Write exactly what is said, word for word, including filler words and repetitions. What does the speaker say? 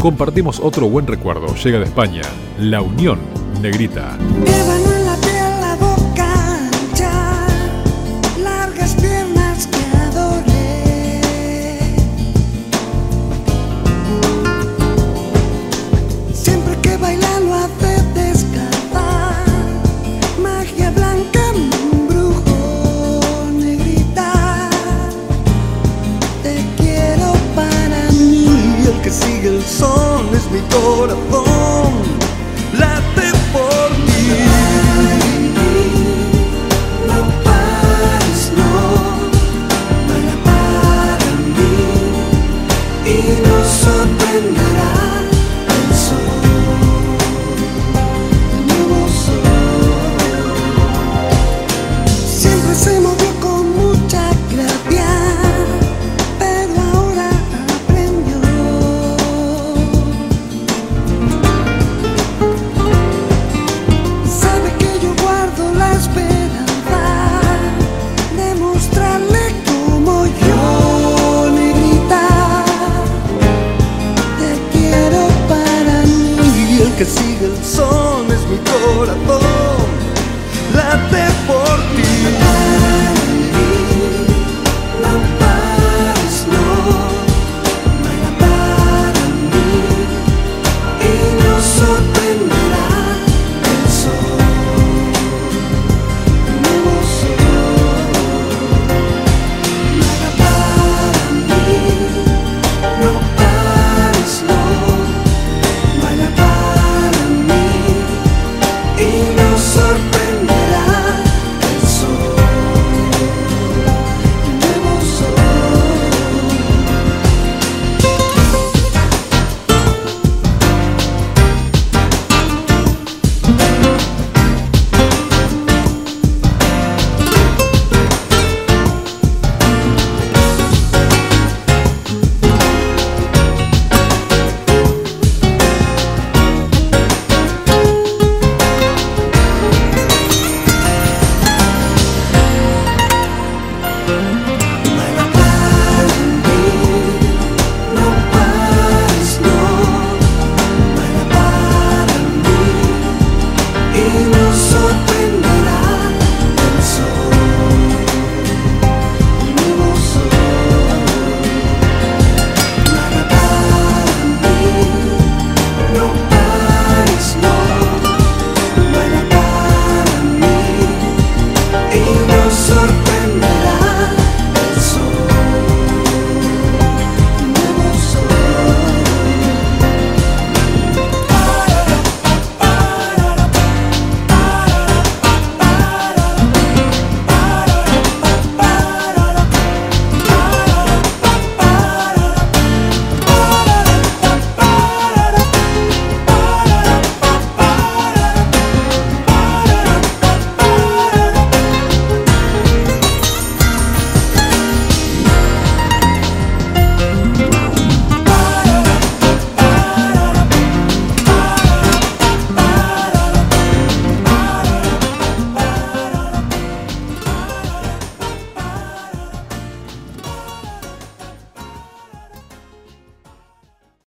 compartimos otro buen recuerdo. Llega de España, La Unión Negrita. Ébano en la piel, la boca ancha, largas piernas que adoré. Siempre que baila lo hace descansar, magia blanca, un brujo, negrita. Te quiero para mí, el que sigue el son es mi corazón, late por ti. No pares, no, baila para mí y nos sorprenderá el sol, el nuevo sol. Siempre se movió con mucha gracia, pero ahora aprendió. Sabe que yo guardo la esperanza de mostrarle como yo, negrita, te quiero para mí. Y el que sigue